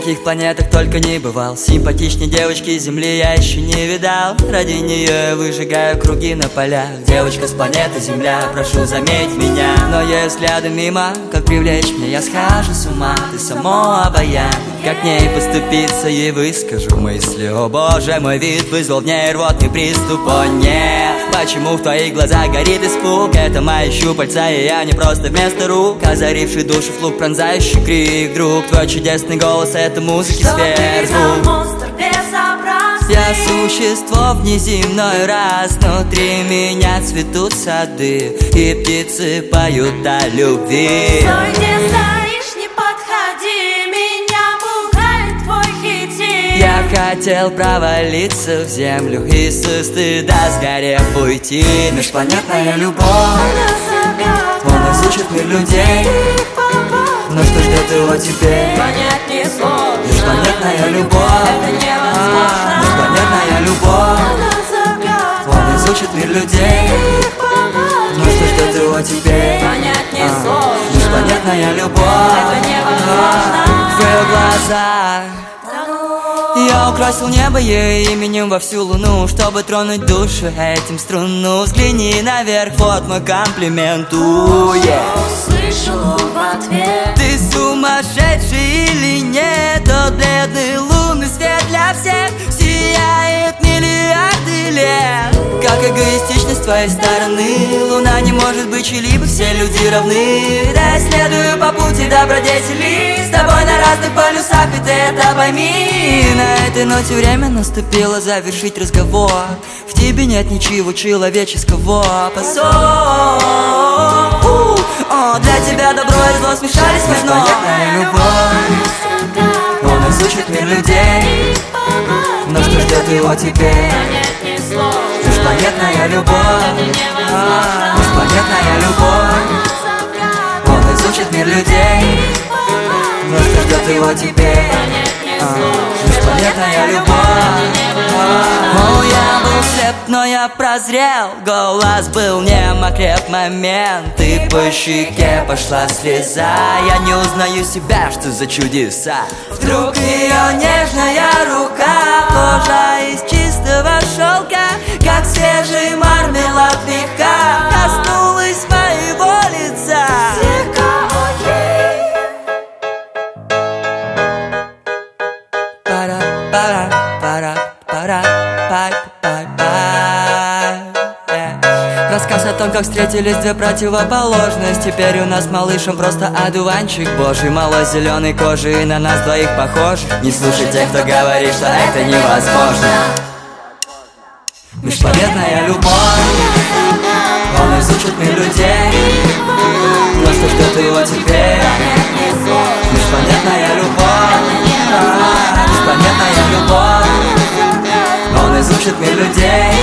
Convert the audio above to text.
каких планетах только не бывал. Симпатичней девочки Земли я еще не видал. Ради нее я выжигаю круги на полях. Девочка с планеты Земля, прошу заметь меня. Но я взглядом мимо, как привлечь меня, я схожу с ума. Ты само обаяние, как к ней поступиться, ей выскажу мысли. О боже, мой вид вызвал в ней рвотный приступ. О нет, почему в твоих глазах горит испуг? Это мои щупальца, и я не просто вместо рук, озаривший душу флук, пронзающий крик. Друг, твой чудесный голос — это музыки сверху. Я существо внеземной раз, внутри меня цветут сады, и птицы поют о любви. Стой, не стоишь, не подходи, меня пугает твой хитин. Я хотел провалиться в землю и со стыда сгорев уйти. Межпланетная любовь, он изучит мир людей. Но что ждет его теперь? Понять не сложно. Межпланетная любовь, это невозможно. Межпланетная любовь, он изучит мир людей. Но что ждет его теперь? Понять не сложно. Межпланетная любовь, это невозможно. в ее глазах я украсил небо ее именем во всю луну, чтобы тронуть душу этим струну. Взгляни наверх, вот мой комплимент. Услышал в ответ. Ты сумасшедший или нет? Тот бледный лунный свет для всех сияет миллиарды лет. Как эгоистично с твоей стороны, луна не может быть чьей-либо, все люди равны. Да, я следую по пути добродетели, с тобой на разных полюсах, и ты это пойми. На этой ноте время наступило завершить разговор. В тебе нет ничего человеческого. О, для тебя добро и зло смешались в одно. Межпланетная любовь, он изучит мир людей. Но что ждет его теперь? Межпланетная любовь, межпланетная любовь, он изучит мир людей. Но что ждет его теперь? Межпланетная любовь. О, я был слеп, но я прозрел. Голос был нем, окреп момент, и по щеке пошла слеза. Я не узнаю себя, что за чудеса. Вдруг ее нежная рука, кожа из чистого шелка, как свежий мармелад мягка, коснулась моего лица. Рассказ о том, как встретились две противоположности. Теперь у нас с малышем просто одуванчик божий, малой зеленой кожи, и на нас двоих похож. Не слушай тех, кто говорит, что это невозможно. Межпланетная любовь, он изучит мир людей. Но что ждет его теперь? Межпланетная любовь, межпланетная любовь, он изучит мир людей.